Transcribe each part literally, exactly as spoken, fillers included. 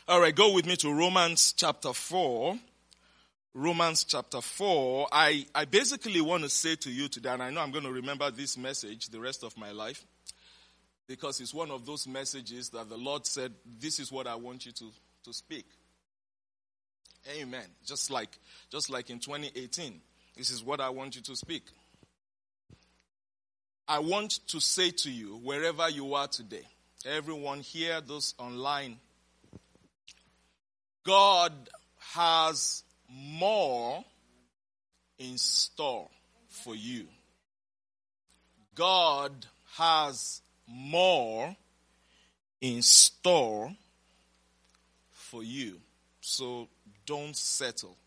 All right, go with me to Romans chapter four. Romans chapter four. I, I basically want to say to you today, and I know I'm going to remember this message the rest of my life, because it's one of those messages that the Lord said, this is what I want you to, to speak. Amen. Just like, just like in twenty eighteen, this is what I want you to speak. I want to say to you, wherever you are today, everyone here, those online, God has more in store for you. God has more in store for you. So don't settle.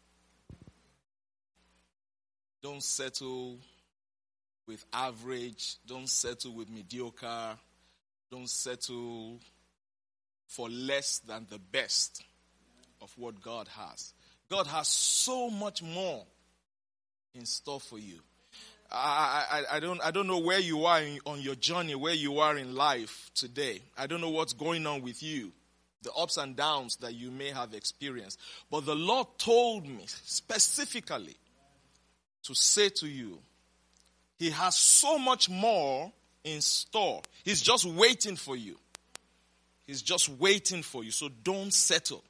Don't settle with average. Don't settle with mediocre. Don't settle for less than the best of what God has. God has so much more in store for you. I, I, I don't I don't know where you are in, on your journey, where you are in life today. I don't know what's going on with you, the ups and downs that you may have experienced. But the Lord told me specifically to say to you, He has so much more in store. He's just waiting for you. He's just waiting for you. So don't settle.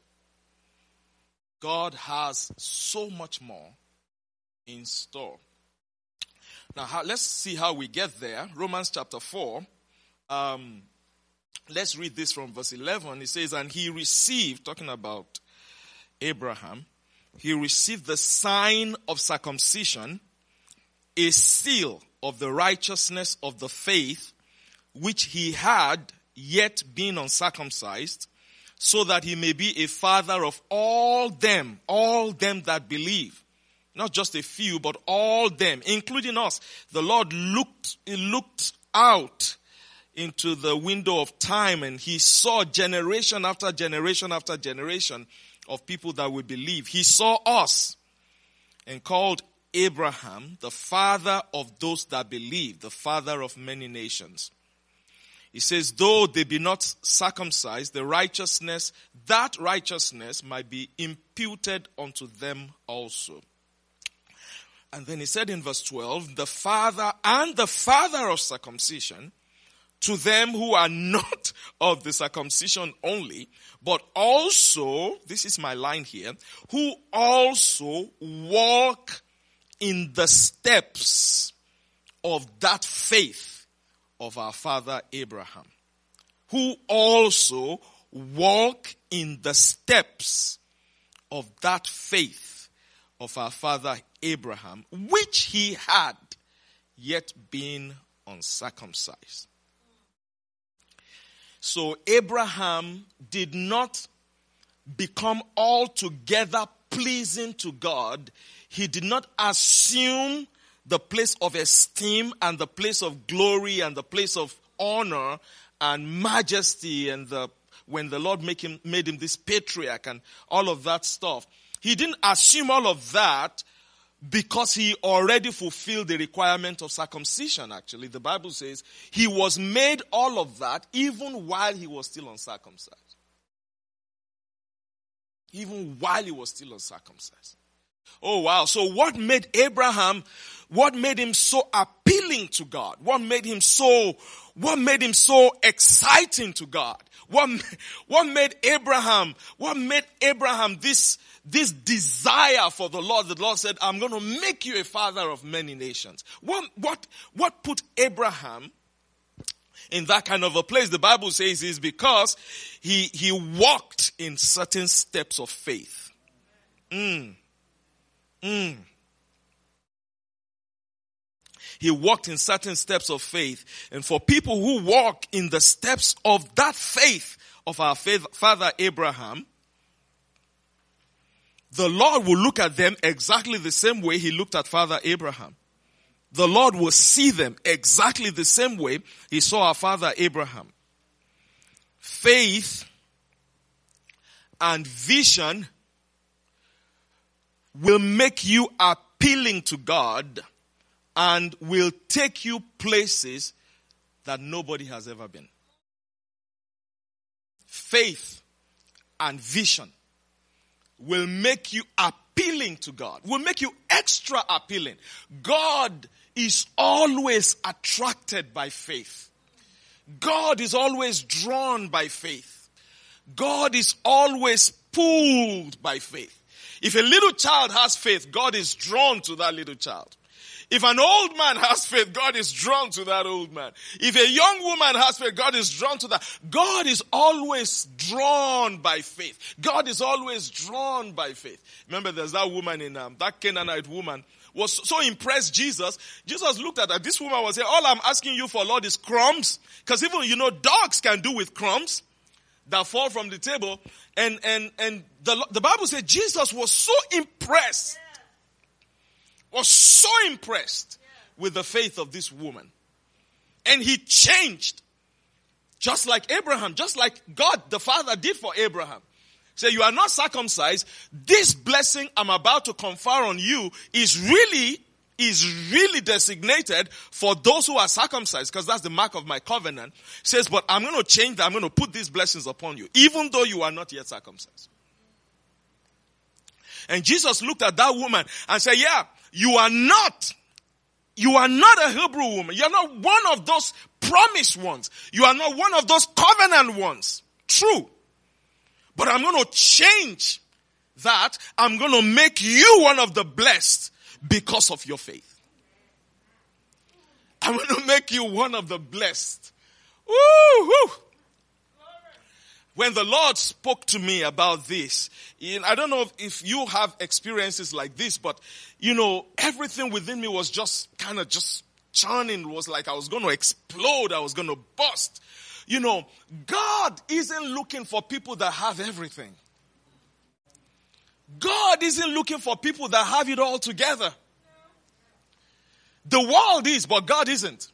God has so much more in store. Now, how, let's see how we get there. Romans chapter four. Um, let's read this from verse eleven. It says, and he received, talking about Abraham, he received the sign of circumcision, a seal of the righteousness of the faith, which he had yet been uncircumcised, so that he may be a father of all them, all them that believe. Not just a few, but all them, including us. The Lord looked, he looked out into the window of time, and he saw generation after generation after generation of people that would believe. He saw us and called Abraham the father of those that believe, the father of many nations. He says, though they be not circumcised, the righteousness, that righteousness might be imputed unto them also. And then he said in verse twelve, the father and the father of circumcision, to them who are not of the circumcision only, but also, this is my line here, who also walk in the steps of that faith of our father Abraham, who also walk in the steps of that faith of our father Abraham, which he had yet been uncircumcised. So Abraham did not become altogether pleasing to God. He did not assume the place of esteem and the place of glory and the place of honor and majesty, and the when the Lord make him, made him this patriarch and all of that stuff. He didn't assume all of that because he already fulfilled the requirement of circumcision, actually. The Bible says he was made all of that even while he was still uncircumcised. Even while he was still uncircumcised. Oh, wow. So what made Abraham, what made him so appealing to God? What made him so, what made him so exciting to God? What, what made Abraham, what made Abraham this, this desire for the Lord? The Lord said, I'm going to make you a father of many nations. What, what, what put Abraham in that kind of a place? The Bible says is because he, he walked in certain steps of faith. Mm. Mm. He walked in certain steps of faith. And for people who walk in the steps of that faith of our father Abraham, the Lord will look at them exactly the same way he looked at Father Abraham. The Lord will see them exactly the same way he saw our father Abraham. Faith and vision will make you appealing to God and will take you places that nobody has ever been. Faith and vision will make you appealing to God, will make you extra appealing. God is always attracted by faith. God is always drawn by faith. God is always pulled by faith. If a little child has faith, God is drawn to that little child. If an old man has faith, God is drawn to that old man. If a young woman has faith, God is drawn to that. God is always drawn by faith. God is always drawn by faith. Remember, there's that woman in, um, that Canaanite woman was so impressed Jesus. Jesus looked at her. This woman was saying, all I'm asking you for, Lord, is crumbs. Because even, you know, dogs can do with crumbs that fall from the table. And, and, and the, the Bible said Jesus was so impressed. Was so impressed with the faith of this woman. And he changed. Just like Abraham, just like God the Father did for Abraham. Say, you are not circumcised. This blessing I'm about to confer on you is really, is really designated for those who are circumcised, because that's the mark of my covenant. Says, but I'm going to change that. I'm going to put these blessings upon you, even though you are not yet circumcised. And Jesus looked at that woman and said, yeah, you are not, you are not a Hebrew woman. You are not one of those promised ones. You are not one of those covenant ones. True. But I'm going to change that. I'm going to make you one of the blessed because of your faith. I'm going to make you one of the blessed. Woo-hoo. When the Lord spoke to me about this, I don't know if you have experiences like this, but, you know, everything within me was just kind of just churning. It was like I was going to explode. I was going to burst. You know, God isn't looking for people that have everything. God isn't looking for people that have it all together. The world is, but God isn't.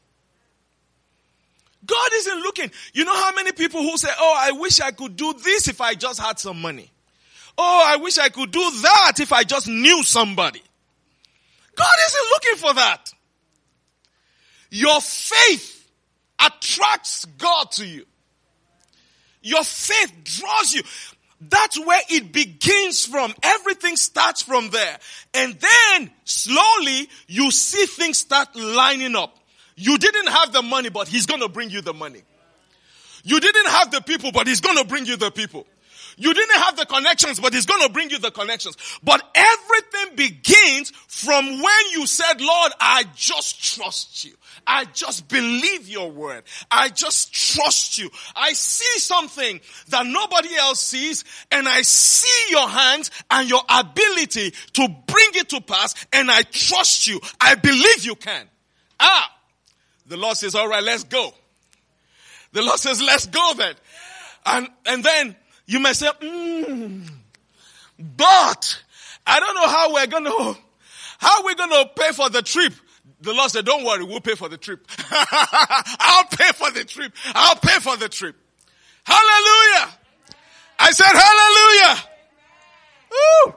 God isn't looking. You know how many people who say, oh, I wish I could do this if I just had some money. Oh, I wish I could do that if I just knew somebody. God isn't looking for that. Your faith attracts God to you. Your faith draws you. That's where it begins from. Everything starts from there. And then slowly you see things start lining up. You didn't have the money, but he's going to bring you the money. You didn't have the people, but he's going to bring you the people. You didn't have the connections, but he's going to bring you the connections. But everything begins from when you said, Lord, I just trust you. I just believe your word. I just trust you. I see something that nobody else sees, and I see your hands and your ability to bring it to pass, and I trust you. I believe you can. Ah! The Lord says, all right, let's go. The Lord says, let's go then. And, and then you may say, mm, but I don't know how we're going to, how we're going to pay for the trip. The Lord said, don't worry, we'll pay for the trip. I'll pay for the trip. I'll pay for the trip. Hallelujah. I said, hallelujah. Woo.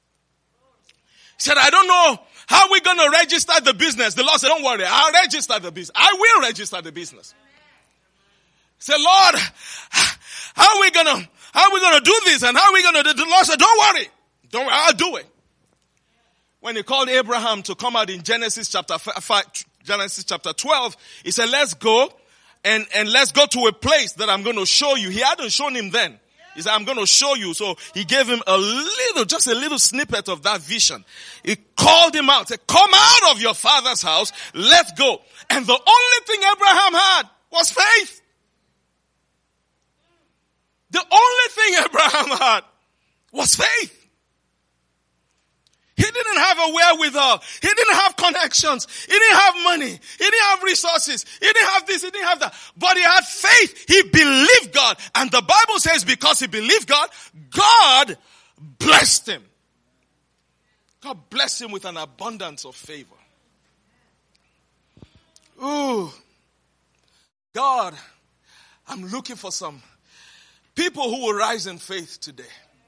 He said, I don't know how are we going to register the business? The Lord said, don't worry, I'll register the business. I will register the business. He said, Lord, how are we going to, how are we going to do this? And how are we going to do? The Lord said, don't worry. Don't worry, I'll do it. When he called Abraham to come out in Genesis chapter five, Genesis chapter twelve, he said, let's go and, and let's go to a place that I'm going to show you. He hadn't shown him then. He said, I'm going to show you. So he gave him a little, just a little snippet of that vision. He called him out, said, come out of your father's house. Let's go. And the only thing Abraham had was faith. The only thing Abraham had was faith. He didn't have a wherewithal. He didn't have connections. He didn't have money. He didn't have resources. He didn't have this. He didn't have that. But he had faith. He believed God. And the Bible says because he believed God, God blessed him. God blessed him with an abundance of favor. Ooh. God, I'm looking for some people who will rise in faith today.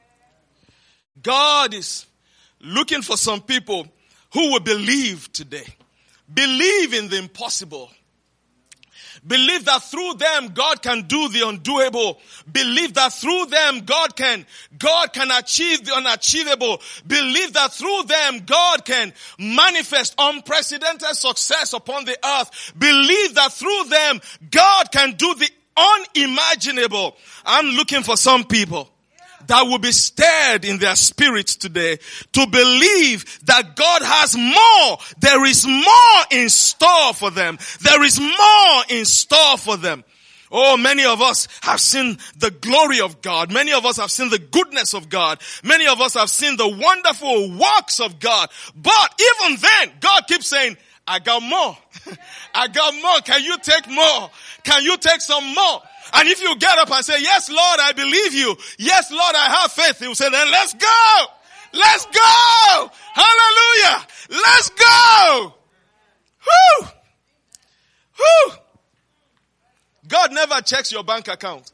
God is looking for some people who will believe today. Believe in the impossible. Believe that through them, God can do the undoable. Believe that through them, God can, God can achieve the unachievable. Believe that through them, God can manifest unprecedented success upon the earth. Believe that through them, God can do the unimaginable. I'm looking for some people that will be stirred in their spirits today to believe that God has more. There is more in store for them. There is more in store for them. Oh, many of us have seen the glory of God. Many of us have seen the goodness of God. Many of us have seen the wonderful works of God. But even then, God keeps saying, I got more. I got more. Can you take more? Can you take some more? And if you get up and say, yes, Lord, I believe you. Yes, Lord, I have faith. He will say, then let's go. Let's go. Hallelujah. Let's go. Whew. Whew. God never checks your bank account.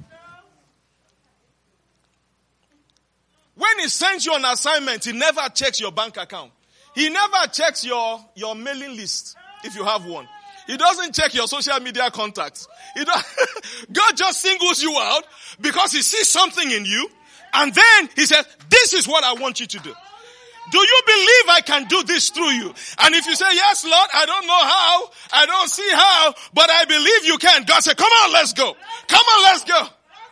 When he sends you an assignment, he never checks your bank account. He never checks your, your mailing list, if you have one. He doesn't check your social media contacts. He don't, God just singles you out because he sees something in you. And then he says, this is what I want you to do. Do you believe I can do this through you? And if you say, yes, Lord, I don't know how, I don't see how, but I believe you can. God said, come on, let's go. Come on, let's go.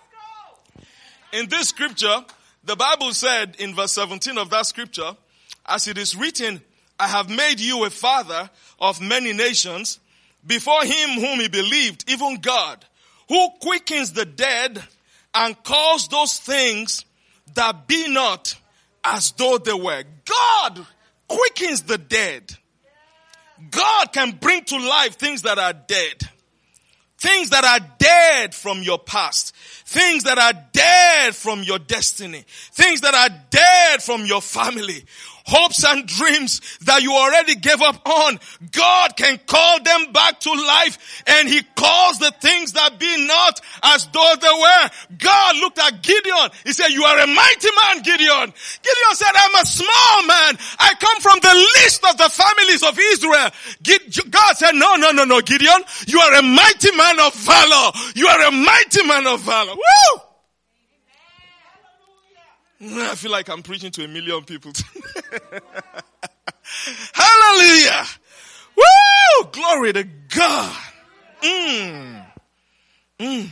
In this scripture, the Bible said in verse seventeen of that scripture, as it is written, I have made you a father of many nations, before him whom he believed, even God, who quickens the dead and calls those things that be not as though they were. God quickens the dead. God can bring to life things that are dead. Things that are dead from your past. Things that are dead from your destiny. Things that are dead from your family. Hopes and dreams that you already gave up on. God can call them back to life, and he calls the things that be not as though they were. God looked at Gideon. He said, you are a mighty man, Gideon. Gideon said, I'm a small man. I come from the least of the families of Israel. God said, no, no, no, no, Gideon. You are a mighty man of valor. You are a mighty man of valor. Woo! I feel like I'm preaching to a million people. Hallelujah. Woo! Glory to God. Mm. Mm.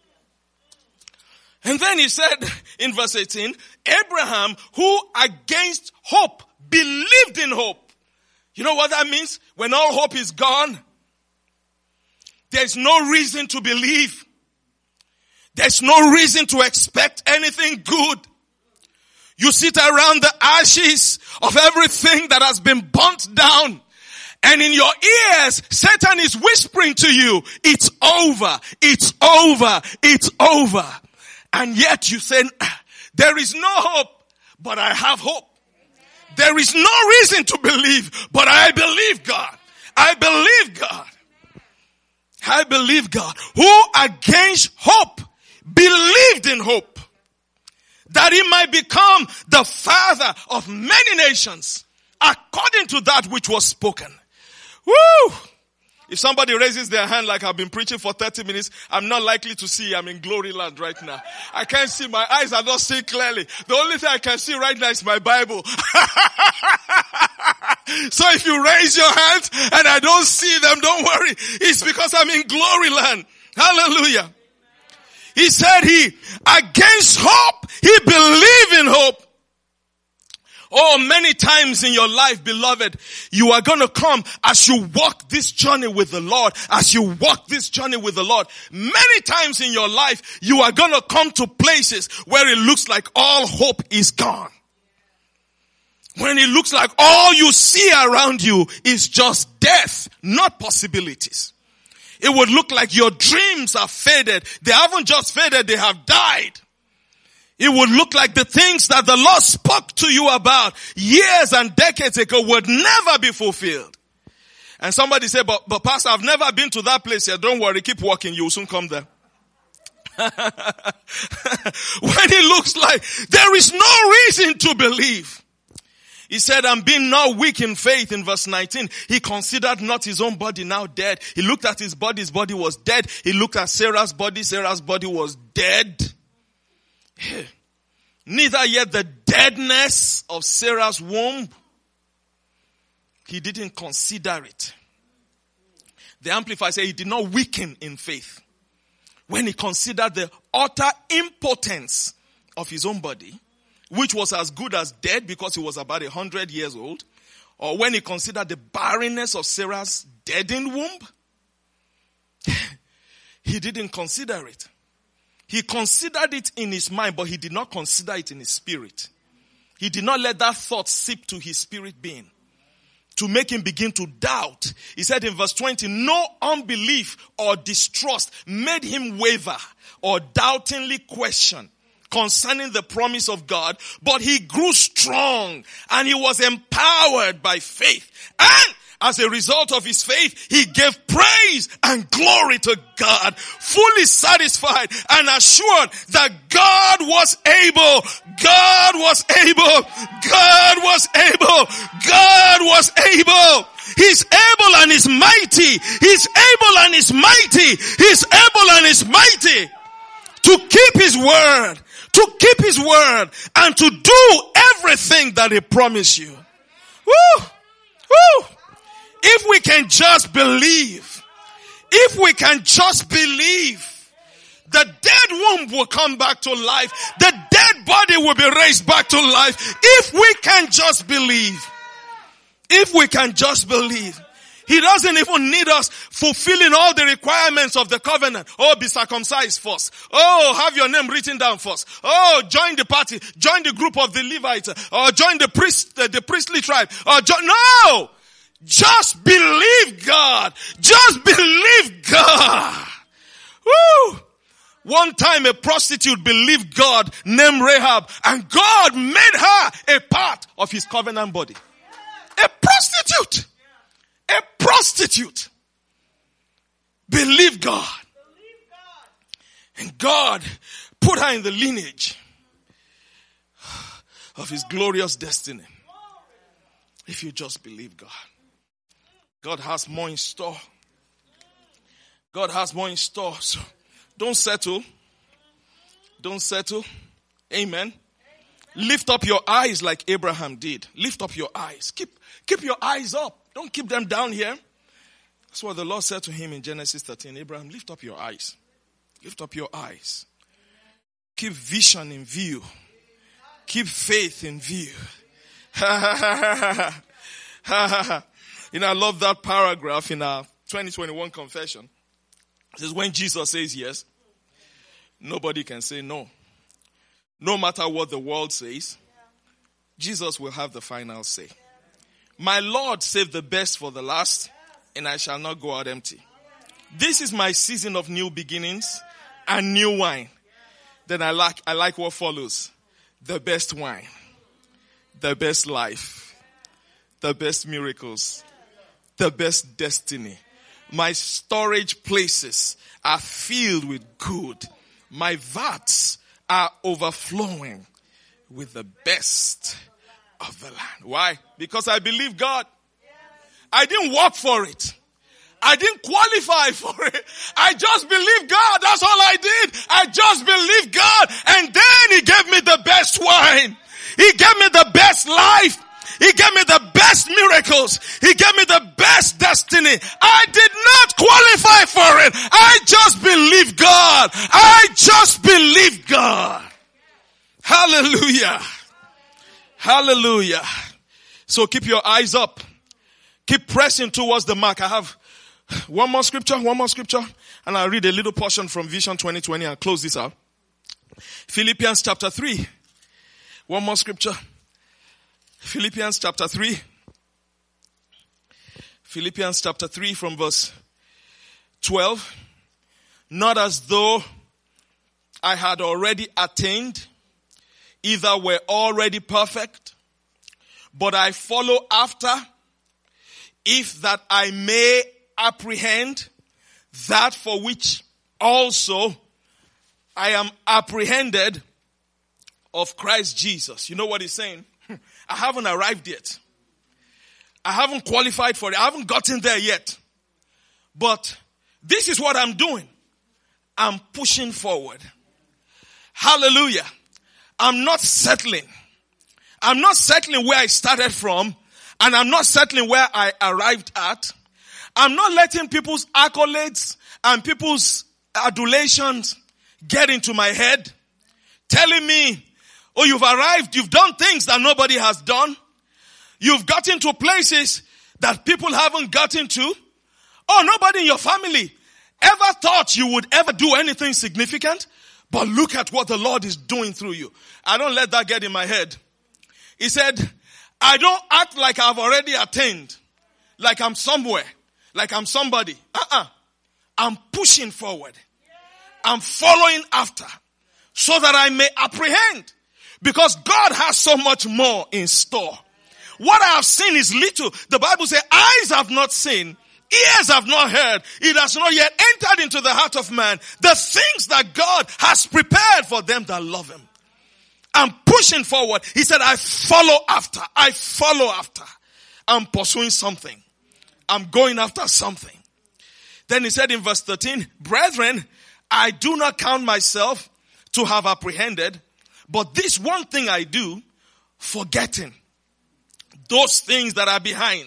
And then he said in verse eighteen, Abraham, who against hope believed in hope. You know what that means? When all hope is gone, there's no reason to believe. There's no reason to expect anything good. You sit around the ashes of everything that has been burnt down. And in your ears, Satan is whispering to you, it's over, it's over, it's over. And yet you say, there is no hope, but I have hope. There is no reason to believe, but I believe God. I believe God. I believe God. Who against hope believed in hope, that he might become the father of many nations, according to that which was spoken. Woo! If somebody raises their hand like I've been preaching for thirty minutes, I'm not likely to see. I'm in glory land right now. I can't see. My eyes are not seeing clearly. The only thing I can see right now is my Bible. So if you raise your hands and I don't see them, don't worry. It's because I'm in glory land. Hallelujah. He said he, against hope, he believed in hope. Oh, many times in your life, beloved, you are going to come as you walk this journey with the Lord, as you walk this journey with the Lord. Many times in your life, you are going to come to places where it looks like all hope is gone. When it looks like all you see around you is just death, not possibilities. It would look like your dreams are faded. They haven't just faded, they have died. It would look like the things that the Lord spoke to you about years and decades ago would never be fulfilled. And somebody said, but, but Pastor, I've never been to that place yet. Don't worry, keep walking. You will soon come there. When it looks like there is no reason to believe. He said, and being not weak in faith, in verse nineteen, he considered not his own body now dead. He looked at his body, his body was dead. He looked at Sarah's body, Sarah's body was dead. Neither yet the deadness of Sarah's womb. He didn't consider it. The Amplifier says he did not weaken in faith. When he considered the utter impotence of his own body, which was as good as dead because he was about a hundred years old, or when he considered the barrenness of Sarah's deadened womb, he didn't consider it. He considered it in his mind, but he did not consider it in his spirit. He did not let that thought seep to his spirit being to make him begin to doubt. He said in verse twenty, no unbelief or distrust made him waver or doubtingly question concerning the promise of God, but he grew strong and he was empowered by faith. And as a result of his faith, he gave praise and glory to God, fully satisfied and assured that God was able, God was able, God was able, God was able. He's able and is mighty. He's able and is mighty. He's able and is mighty to keep his word, to keep his word and to do everything that he promised you. Woo! Woo! If we can just believe, if we can just believe, the dead womb will come back to life. The dead body will be raised back to life. If we can just believe. If we can just believe. He doesn't even need us fulfilling all the requirements of the covenant. Oh, be circumcised first. Oh, have your name written down first. Oh, join the party. Join the group of the Levites. Or join the priest, uh, the priestly tribe. Or join, no! Just believe God. Just believe God. Woo! One time a prostitute believed God named Rahab, and God made her a part of his covenant body. A prostitute. A prostitute. Believe God. And God put her in the lineage of his glorious destiny. If you just believe God. God has more in store. God has more in store. So don't settle. Don't settle. Amen. Lift up your eyes like Abraham did. Lift up your eyes. Keep, keep your eyes up. Don't keep them down here. That's what the Lord said to him in Genesis thirteen. Abraham, lift up your eyes. Lift up your eyes. Keep vision in view. Keep faith in view. You know, I love that paragraph in our twenty twenty-one confession. It says, when Jesus says yes, nobody can say no. No matter what the world says, Jesus will have the final say. My Lord saved the best for the last, and I shall not go out empty. This is my season of new beginnings and new wine. Then I like, I like what follows. The best wine, the best life, the best miracles, the best destiny. My storage places are filled with good. My vats are overflowing with the best of the land. Why? Because I believe God. I didn't work for it. I didn't qualify for it. I just believed God. That's all I did. I just believed God. And then he gave me the best wine. He gave me the best life. He gave me the best miracles. He gave me the best destiny. I did not qualify for it. I just believed God. I just believed God. Hallelujah. Hallelujah. So keep your eyes up. Keep pressing towards the mark. I have one more scripture, one more scripture, and I'll read a little portion from Vision twenty twenty and close this out. Philippians chapter three. One more scripture. Philippians chapter three. Philippians chapter three from verse twelve. Not as though I had already attained, either were already perfect, but I follow after, if that I may apprehend that for which also I am apprehended of Christ Jesus. You know what he's saying? I haven't arrived yet. I haven't qualified for it. I haven't gotten there yet. But this is what I'm doing. I'm pushing forward. Hallelujah. I'm not settling. I'm not settling where I started from. And I'm not settling where I arrived at. I'm not letting people's accolades and people's adulations get into my head. Telling me, oh, you've arrived. You've done things that nobody has done. You've gotten to places that people haven't gotten to. Oh, nobody in your family ever thought you would ever do anything significant. But look at what the Lord is doing through you. I don't let that get in my head. He said, I don't act like I've already attained. Like I'm somewhere. Like I'm somebody. Uh-uh. I'm pushing forward. I'm following after. So that I may apprehend. Because God has so much more in store. What I have seen is little. The Bible says, eyes have not seen, ears have not heard. It has not yet entered into the heart of man. The things that God has prepared for them that love him. I'm pushing forward. He said, I follow after. I follow after. I'm pursuing something. I'm going after something. Then he said in verse thirteen, brethren, I do not count myself to have apprehended, but this one thing I do, forgetting those things that are behind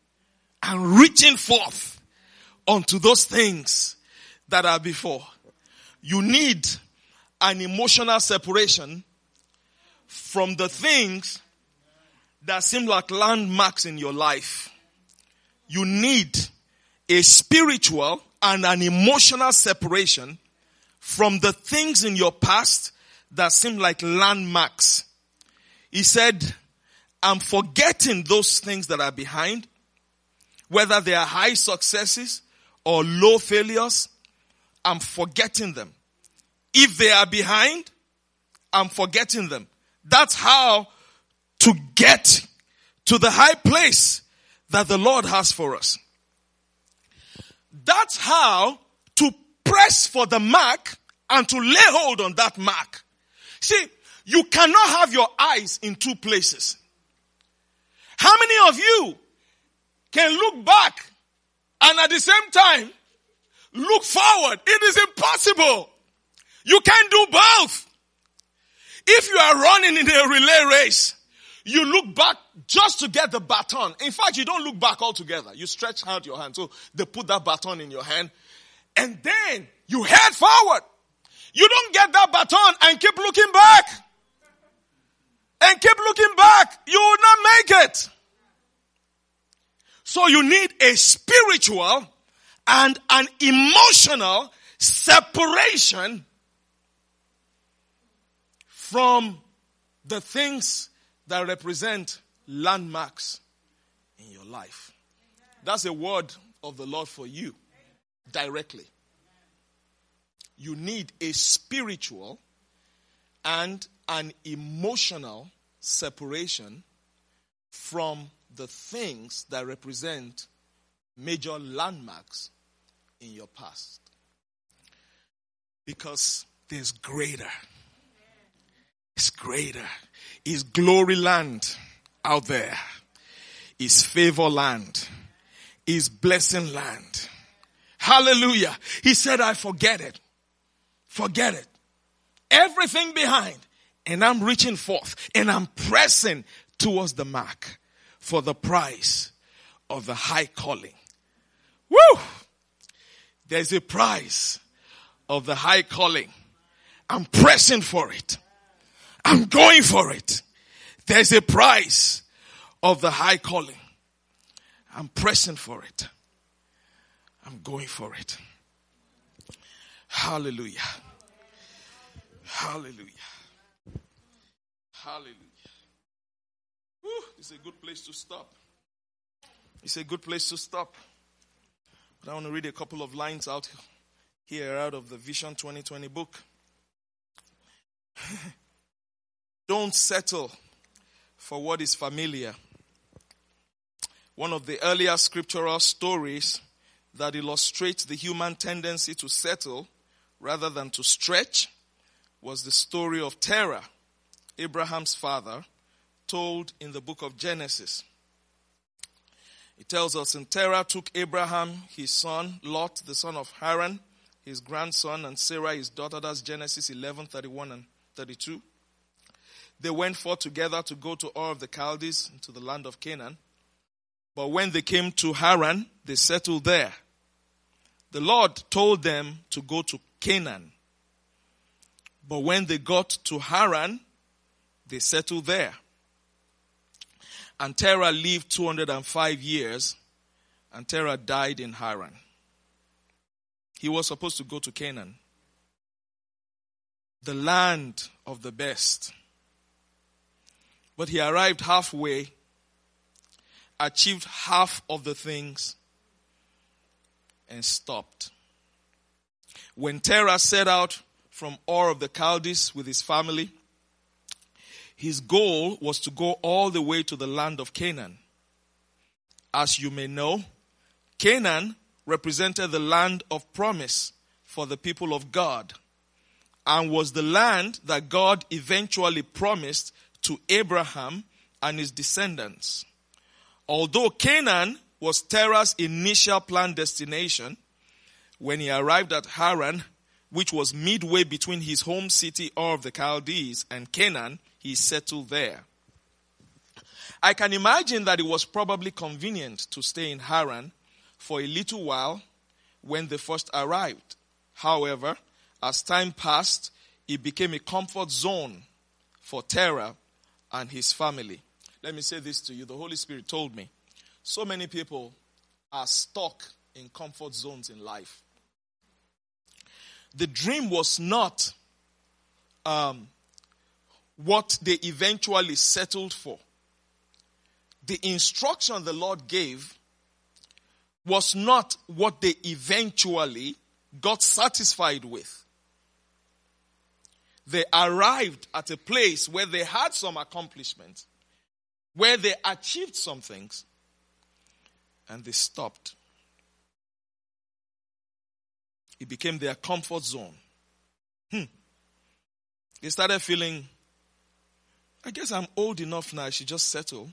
and reaching forth unto those things that are before. You need an emotional separation from the things that seem like landmarks in your life. You need a spiritual and an emotional separation from the things in your past that seem like landmarks. He said, I'm forgetting those things that are behind, whether they are high successes or low failures. I'm forgetting them. If they are behind, I'm forgetting them. That's how to get to the high place that the Lord has for us. That's how to press for the mark and to lay hold on that mark. See, you cannot have your eyes in two places. How many of you can look back and at the same time look forward? It is impossible. You can't do both. If you are running in a relay race, you look back just to get the baton. In fact, you don't look back altogether. You stretch out your hand. So they put that baton in your hand. And then you head forward. You don't get that baton and keep looking back. And keep looking back. You will not make it. So you need a spiritual and an emotional separation from the things that represent landmarks in your life. That's a word of the Lord for you directly. You need a spiritual and an emotional separation from the things that represent major landmarks in your past. Because there's greater. It's greater. It's glory land out there. It's favor land. It's blessing land. Hallelujah. He said, I forget it. Forget it. Everything behind. And I'm reaching forth. And I'm pressing towards the mark for the prize of the high calling. Woo! There's a prize of the high calling. I'm pressing for it. I'm going for it. There's a prize of the high calling. I'm pressing for it. I'm going for it. Hallelujah. Hallelujah. Hallelujah. Woo, it's a good place to stop. It's a good place to stop. But I want to read a couple of lines out here out of the Vision twenty twenty book. Don't settle for what is familiar. One of the earlier scriptural stories that illustrates the human tendency to settle rather than to stretch was the story of Terah, Abraham's father, told in the book of Genesis. It tells us, and Terah took Abraham, his son, Lot, the son of Haran, his grandson, and Sarah, his daughter. That's Genesis eleven, thirty-one and thirty-two. They went forth together to go to Ur of the Chaldees, into the land of Canaan. But when they came to Haran, they settled there. The Lord told them to go to Canaan. But when they got to Haran, they settled there. And Terah lived two hundred five years, and Terah died in Haran. He was supposed to go to Canaan, the land of the best. But he arrived halfway, achieved half of the things, and stopped. When Terah set out from Ur of the Chaldees with his family, his goal was to go all the way to the land of Canaan. As you may know, Canaan represented the land of promise for the people of God, and was the land that God eventually promised to Abraham and his descendants. Although Canaan was Terah's initial planned destination, when he arrived at Haran, which was midway between his home city Ur of the Chaldees and Canaan, he settled there. I can imagine that it was probably convenient to stay in Haran for a little while when they first arrived. However, as time passed, it became a comfort zone for Terah and his family. Let me say this to you. The Holy Spirit told me, so many people are stuck in comfort zones in life. The dream was not um, what they eventually settled for. The instruction the Lord gave was not what they eventually got satisfied with. They arrived at a place where they had some accomplishments, where they achieved some things, and they stopped. It became their comfort zone. Hmm. They started feeling, I guess I'm old enough now, I should just settle.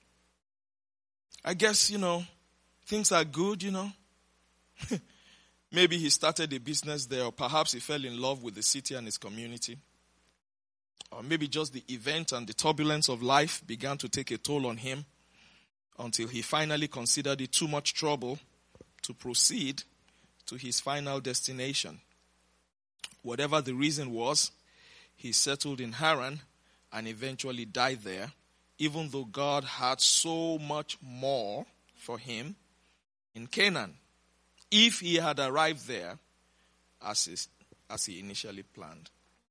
I guess, you know, things are good, you know. Maybe he started a business there, or perhaps he fell in love with the city and its community. Or maybe just the event and the turbulence of life began to take a toll on him until he finally considered it too much trouble to proceed to his final destination. Whatever the reason was, he settled in Haran and eventually died there, even though God had so much more for him in Canaan, if he had arrived there as he, as he initially planned.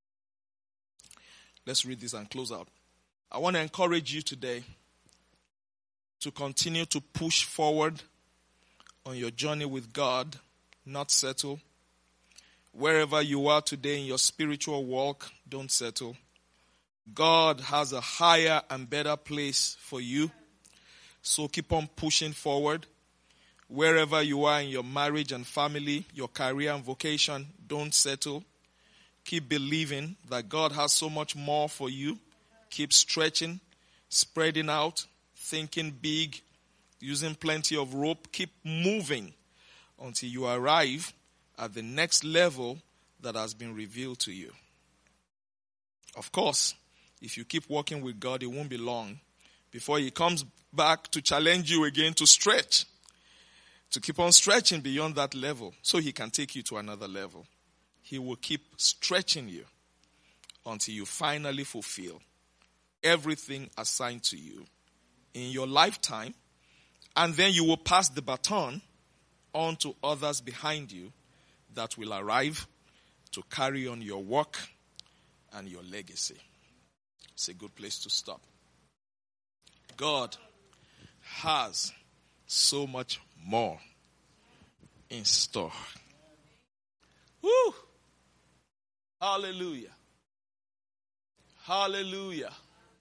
Let's read this and close out. I want to encourage you today to continue to push forward on your journey with God, not settle. Wherever you are today in your spiritual walk, don't settle. God has a higher and better place for you. So keep on pushing forward. Wherever you are in your marriage and family, your career and vocation, don't settle. Keep believing that God has so much more for you. Keep stretching, spreading out, thinking big, using plenty of rope. Keep moving until you arrive at the next level that has been revealed to you. Of course, if you keep walking with God, it won't be long before he comes back to challenge you again to stretch, to keep on stretching beyond that level so he can take you to another level. He will keep stretching you until you finally fulfill everything assigned to you in your lifetime, and then you will pass the baton on to others behind you that will arrive to carry on your work and your legacy. It's a good place to stop. God has so much more in store. Woo! Hallelujah. Hallelujah.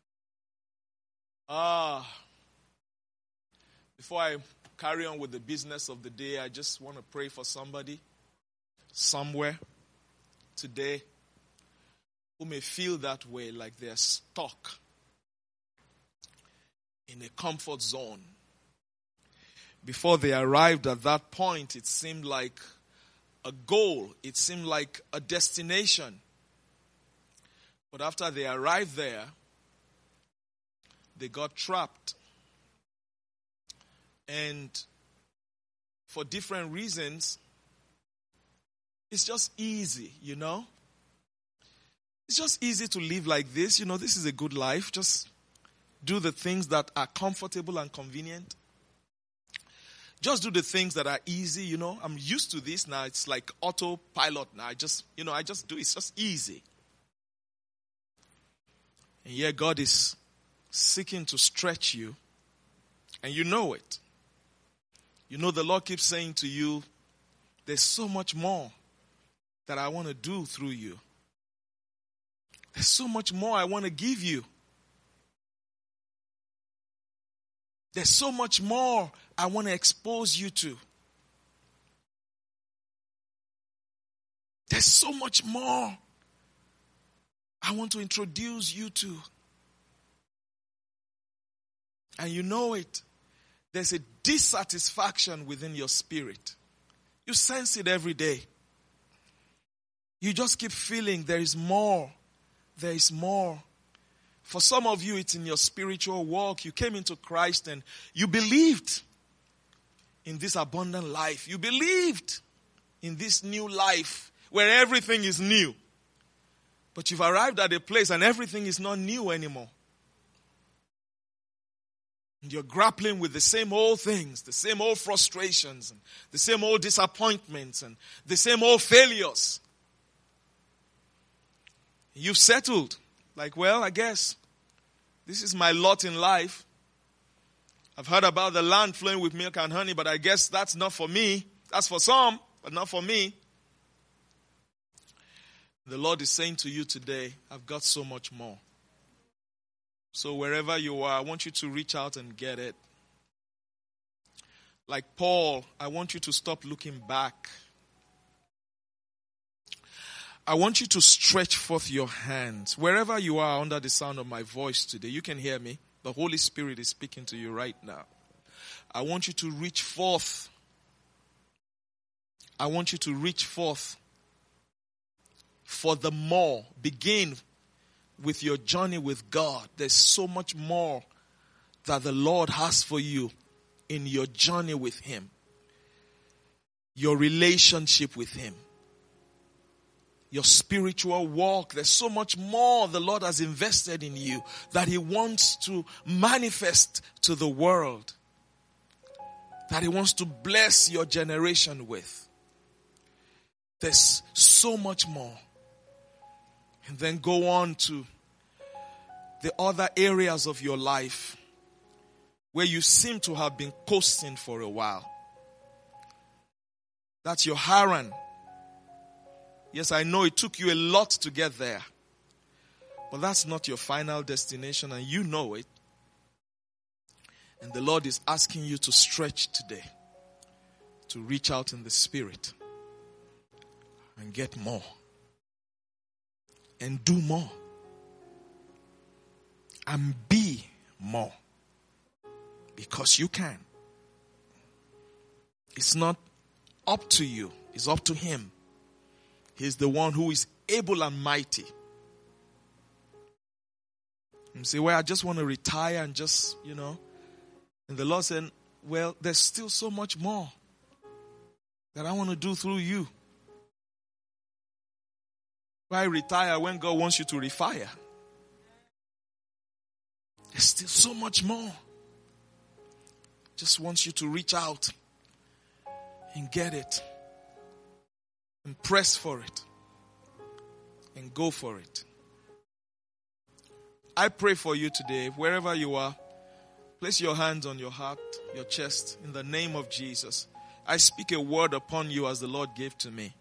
Ah. Before I carry on with the business of the day, I just want to pray for somebody somewhere today who may feel that way, like they're stuck in a comfort zone. Before they arrived at that point, it seemed like a goal. It seemed like a destination. But after they arrived there, they got trapped. And for different reasons, it's just easy, you know. It's just easy to live like this. You know, this is a good life. Just do the things that are comfortable and convenient. Just do the things that are easy, you know. I'm used to this now. It's like autopilot now. I just, you know, I just do it. It's just easy. And yet God is seeking to stretch you. And you know it. You know the Lord keeps saying to you, there's so much more that I want to do through you. There's so much more I want to give you. There's so much more I want to expose you to. There's so much more I want to introduce you to. And you know it. There's a dissatisfaction within your spirit. You sense it every day. You just keep feeling there is more. There is more. For some of you, it's in your spiritual walk. You came into Christ and you believed in this abundant life. You believed in this new life where everything is new. But you've arrived at a place and everything is not new anymore. And you're grappling with the same old things, the same old frustrations, and the same old disappointments, and the same old failures. You've settled. Like, well, I guess this is my lot in life. I've heard about the land flowing with milk and honey, but I guess that's not for me. That's for some, but not for me. The Lord is saying to you today, I've got so much more. So wherever you are, I want you to reach out and get it. Like Paul, I want you to stop looking back. I want you to stretch forth your hands. Wherever you are under the sound of my voice today, you can hear me. The Holy Spirit is speaking to you right now. I want you to reach forth. I want you to reach forth for the more. Begin with your journey with God. There's so much more that the Lord has for you in your journey with Him. Your relationship with Him. Your spiritual walk. There's so much more the Lord has invested in you that He wants to manifest to the world. That He wants to bless your generation with. There's so much more. And then go on to the other areas of your life where you seem to have been coasting for a while. That's your Haran. Yes, I know it took you a lot to get there. But that's not your final destination, and you know it. And the Lord is asking you to stretch today. To reach out in the Spirit. And get more. And do more. And be more. Because you can. It's not up to you. It's up to Him. He's the one who is able and mighty. You say, well, I just want to retire and just, you know. And the Lord said, well, there's still so much more that I want to do through you. Why retire when God wants you to refire? There's still so much more. Just wants you to reach out and get it. And press for it. And go for it. I pray for you today, wherever you are, place your hands on your heart, your chest, in the name of Jesus. I speak a word upon you as the Lord gave to me.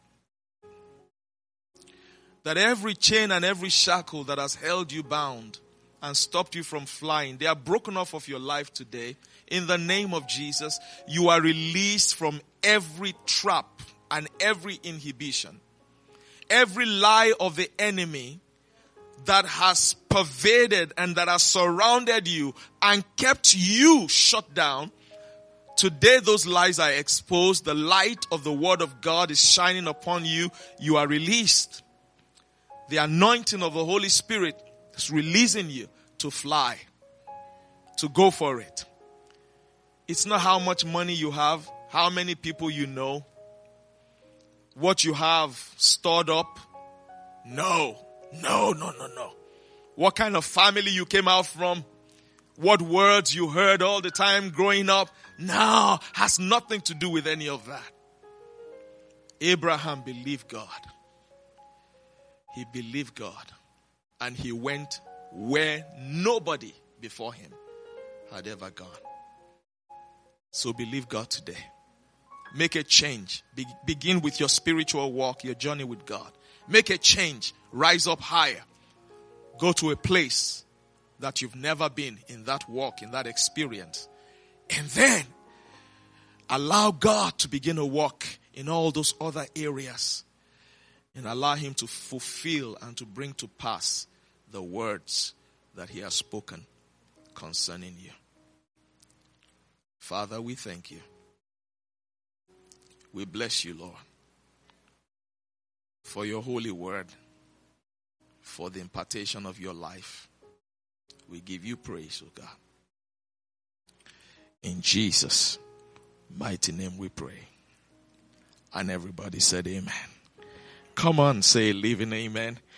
That every chain and every shackle that has held you bound and stopped you from flying, they are broken off of your life today. In the name of Jesus, you are released from every trap and every inhibition. Every lie of the enemy that has pervaded and that has surrounded you and kept you shut down, today those lies are exposed. The light of the word of God is shining upon you. You are released. The anointing of the Holy Spirit is releasing you to fly, to go for it. It's not how much money you have, how many people you know, what you have stored up. No, no, no, no, no. What kind of family you came out from, what words you heard all the time growing up. No, has nothing to do with any of that. Abraham believed God. He believed God. And he went where nobody before him had ever gone. So believe God today. Make a change. Be- begin with your spiritual walk, your journey with God. Make a change. Rise up higher. Go to a place that you've never been in that walk, in that experience. And then allow God to begin to walk in all those other areas. And allow him to fulfill and to bring to pass the words that he has spoken concerning you. Father, we thank you. We bless you, Lord, for your holy word, for the impartation of your life. We give you praise, O God. In Jesus' mighty name we pray. And everybody said amen. Come on, say living amen.